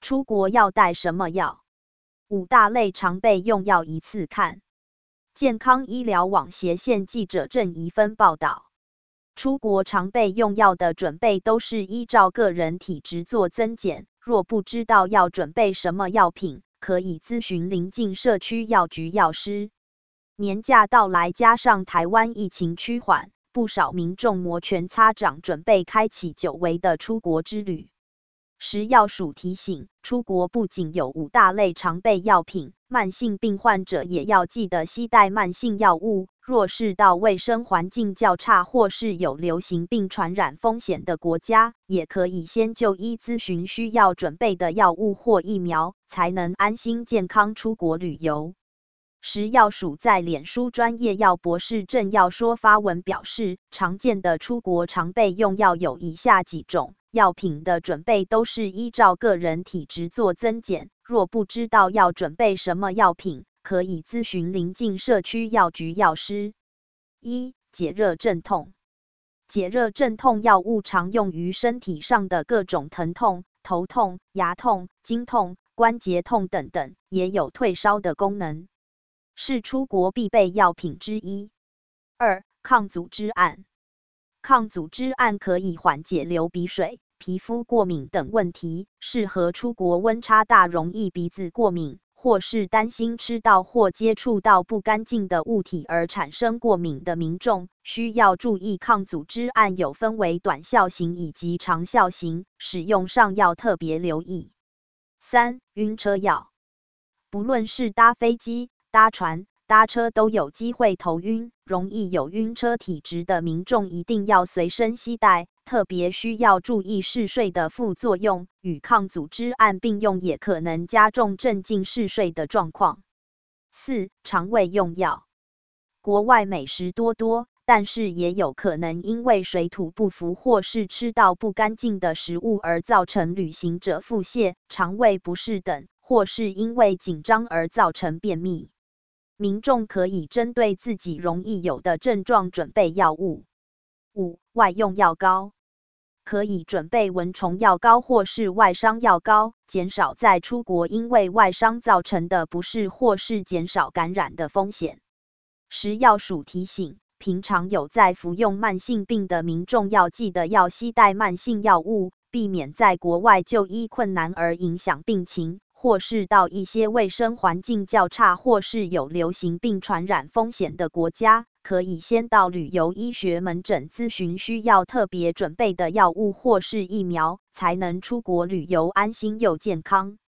出国要带什么药？5大类常备用药一次看。健康医疗网斜线记者郑怡芬报道。出国常备用药的准备都是依照个人体质做增减，若不知道要准备什么药品，可以咨询邻近社区药局药师。年假到来，加上台湾疫情趋缓，不少民众摩拳擦掌，准备开启久违的出国之旅。食药署提醒，出国不仅有5大类常备药品，慢性病患者也要记得携带慢性药物。若是到卫生环境较差或是有流行病传染风险的国家，也可以先就医咨询需要准备的药物或疫苗，才能安心健康出国旅游。食药署在脸书专页药博士郑耀说发文表示，常见的出国常备用药有以下几种，药品的准备都是依照个人体质做增减，若不知道要准备什么药品，可以咨询邻近社区药局药师。1. 解热镇痛。解热镇痛药物常用于身体上的各种疼痛、头痛、牙痛、经痛、关节痛等等，也有退烧的功能，是出国必备药品之一。2. 抗组织胺。抗组织胺可以缓解流鼻水、皮肤过敏等问题，适合出国温差大、容易鼻子过敏，或是担心吃到或接触到不干净的物体而产生过敏的民众，需要注意抗组织胺有分为短效型以及长效型，使用上要特别留意。3. 晕车药。不论是搭飞机、搭船、搭车都有机会头晕，容易有晕车体质的民众一定要随身携带，特别需要注意嗜睡的副作用，与抗组织胺并用也可能加重镇静嗜睡的状况。4. 肠胃用药。国外美食多，但是也有可能因为水土不服或是吃到不干净的食物而造成旅行者腹泻、肠胃不适等，或是因为紧张而造成便秘。民众可以针对自己容易有的症状准备药物。5. 外用药膏。可以准备蚊虫药膏或是外伤药膏，减少在出国因为外伤造成的不适或是减少感染的风险。食药署提醒，平常有在服用慢性病的民众要记得要携带慢性药物，避免在国外就医困难而影响病情，或是到一些卫生环境较差或是有流行病传染风险的国家，可以先到旅游医学门诊咨询需要特别准备的药物或是疫苗，才能出国旅游安心又健康。